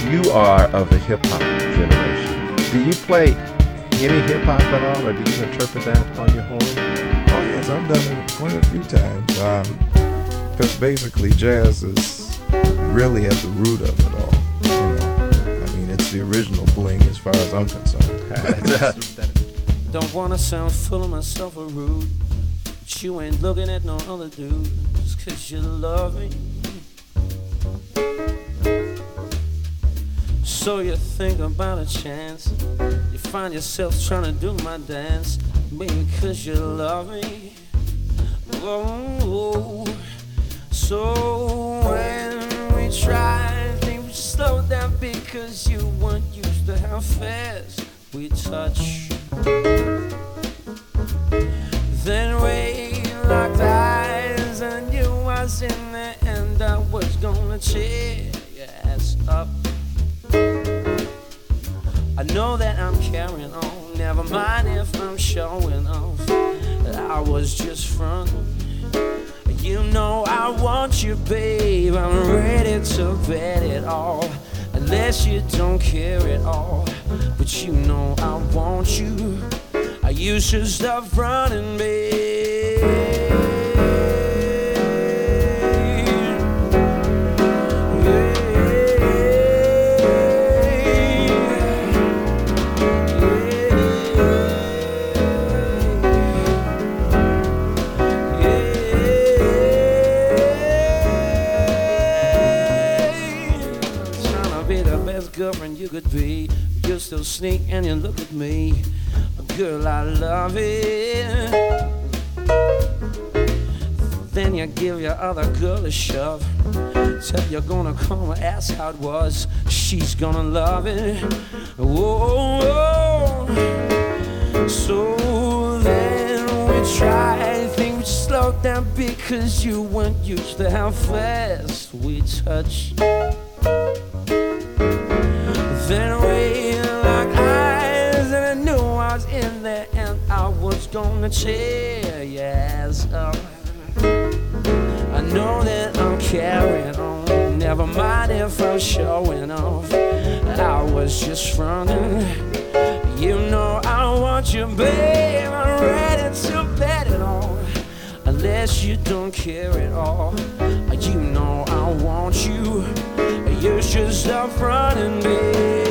you are of the hip hop generation. Do you play any hip hop at all, or do you interpret that on your horn? Oh yes, I've done it quite a few times. Because basically jazz is really at the root of it all. You know, I mean, it's the original bling as far as I'm concerned. Don't wanna sound full of myself or rude, but you ain't looking at no other dude just 'cause you love me. So you think about a chance, you find yourself trying to do my dance, maybe 'cause you love me. Oh, so when we try, think we slow down because you weren't used to how fast we touch. Then we locked eyes and you was in there and I was gonna cheer your ass up. I know that I'm carrying on, never mind if I'm showing off that I was just frontin'. You know I want you, babe, I'm ready to bet it all, unless you don't care at all. But you know I want you, you should stop running, babe. Girlfriend you could be, you still sneak and you look at me. Girl, I love it. Then you give your other girl a shove. Tell you're gonna come and ask how it was. She's gonna love it. Whoa. So then we try, think we slow down because you weren't used to how fast we touch. Then we locked eyes and I knew I was in there and I was gonna tear your ass up. I know that I'm carrying on, never mind if I'm showing off. I was just frontin'. You know I want you, babe, I'm ready to bet it all, unless you don't care at all. You know I want you, you should stop running, babe.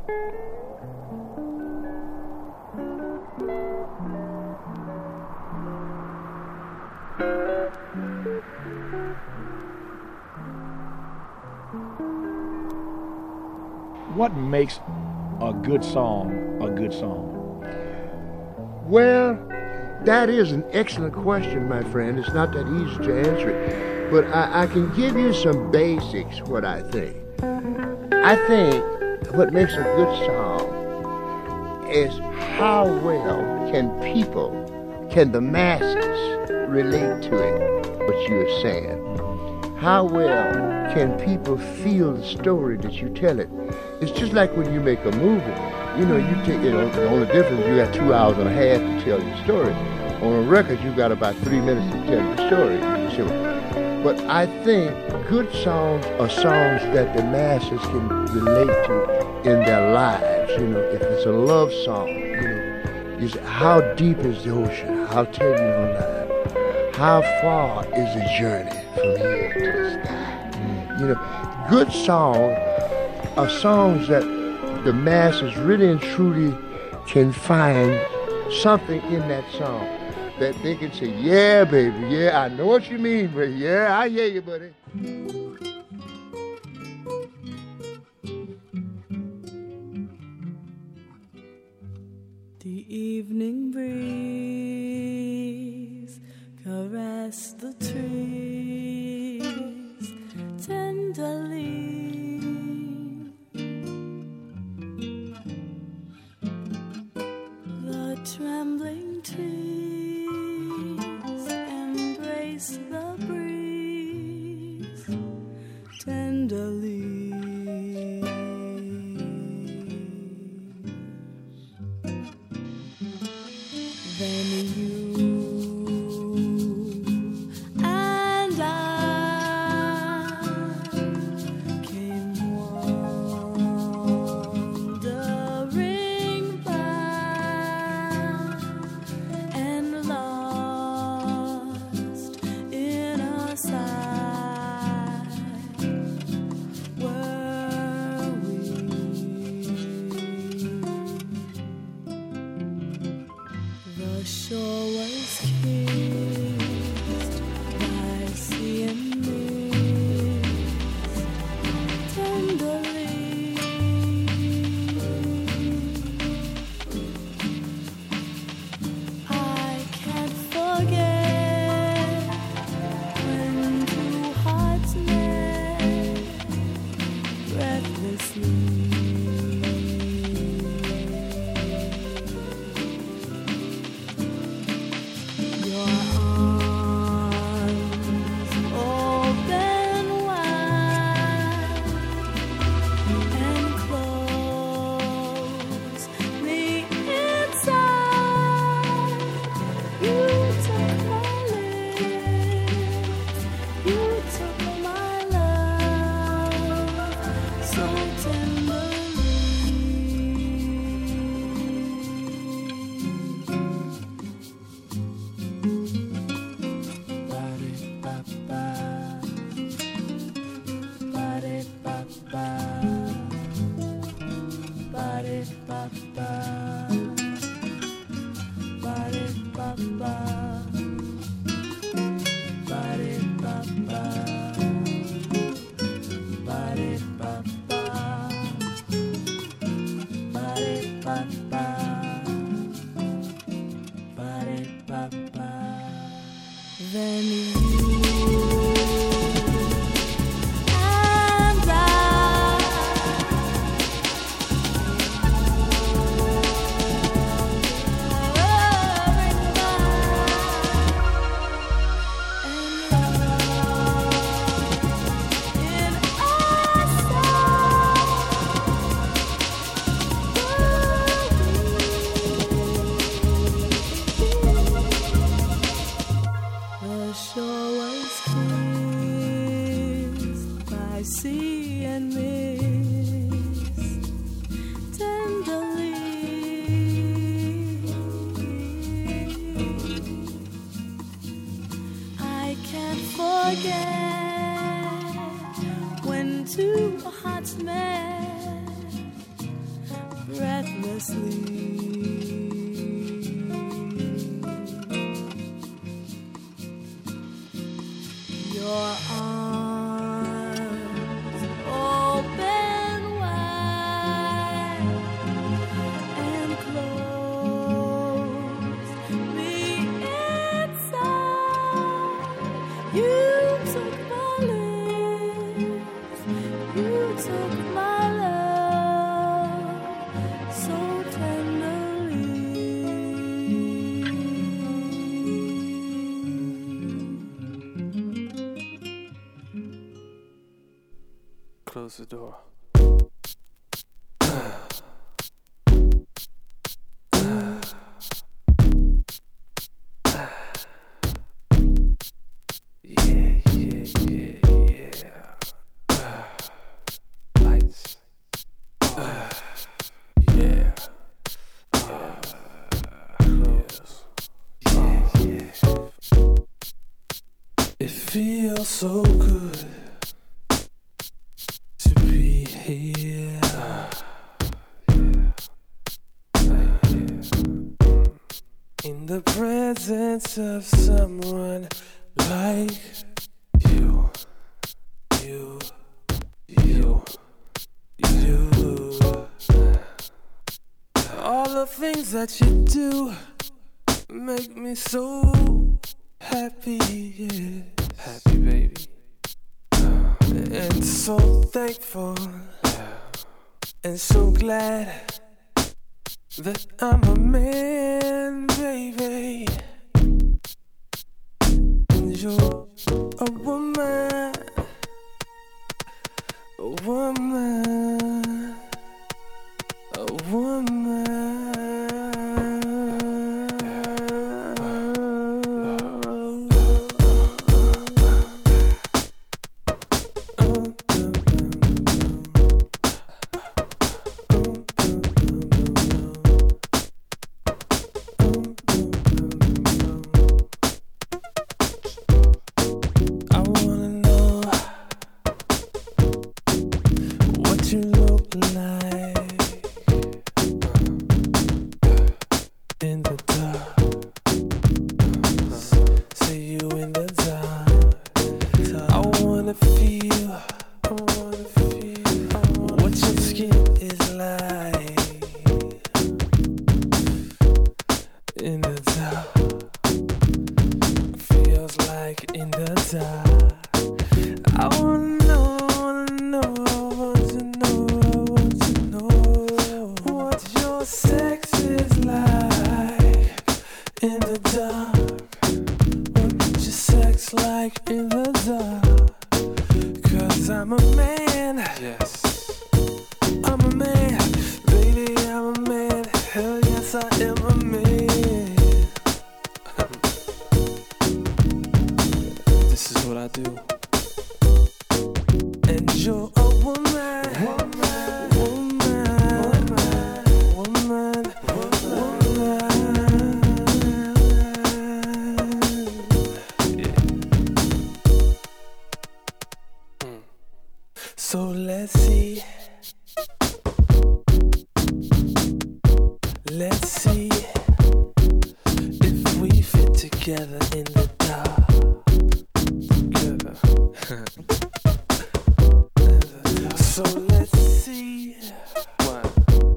What makes a good song a good song? Well, that is an excellent question, my friend. It's not that easy to answer it. But I can give you some basics, what I think. I think what makes a good song is how well can the masses relate to it, what you are saying. How well can people feel the story that you tell it? It's just like when you make a movie. You know, the only difference, you got 2 hours and a half to tell your story. On a record, you got about 3 minutes to tell your story. You see. But I think good songs are songs that the masses can relate to in their lives. You know, if it's a love song, you say, how deep is the ocean? I'll tell you on that. How far is the journey from here to the sky? You know, good songs are songs that the masses really and truly can find something in that song that they can say, yeah, baby, yeah, I know what you mean, but yeah, I hear you, buddy. The evening breeze caressed the trees tenderly. The trembling trees embrace the breeze tenderly. Then you and I came wandering by and lost in a sigh. Were we? The shore was kissed by sea and mist tenderly. I can't forget when two hearts met breathlessly. Your arms open wide and close me inside. You took my lips, you took my love so tenderly. Then you and I the shore was kissed by sea and mist tenderly. I can't forget when two hearts met Your arms open wide and close me inside. You took my lips, you took my love so tenderly. Close the door. Yeah. Lights. Yeah. Close. Yeah. It feels so good to be here. In the presence of someone like you. All the things that you do make me so happy, yeah. Happy, baby. And so thankful, and so glad that I'm a man, baby. And you're a woman, a woman, a woman. I wanna know what you look like in the dark. See you in the dark. I wanna feel what your skin is like in the dark. Feels like in the dark. I wanna know what your sex is like in the dark. What your sex like in the dark? 'Cause I'm a man. Yes. I'm a man. Baby, I'm a man. Hell yes, I am a man. This is what I do. And you're a woman, woman, woman, woman, woman. Yeah. So let's see. Let's see if we fit together in the dark. Together. So let's see. What?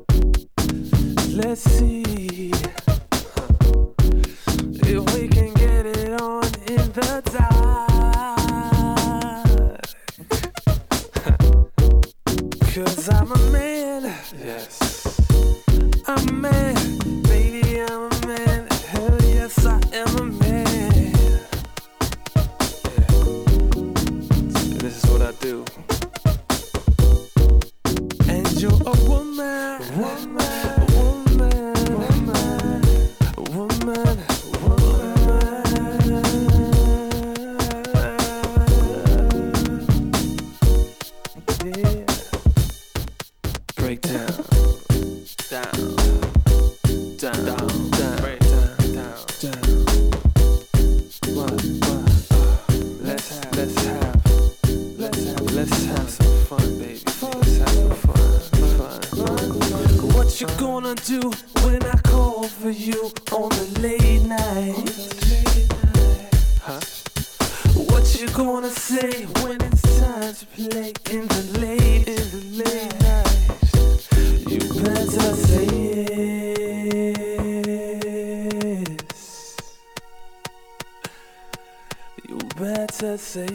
Let's see if we can get it on in the dark. 'Cause I'm a man. Yes. I'm a man. Baby, I'm a man. Hell yes, I am a man. Yeah. This is what I do. And you're a woman, woman, woman, woman, woman, woman. Yeah. Break down, down, down, down, break down, down, down. What? Let's have some fun, baby. Let's have some fun. What What you gonna do when I call for you on the late night? Huh? What you gonna say when it's time to play in the late night? You better say yes. You better say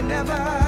never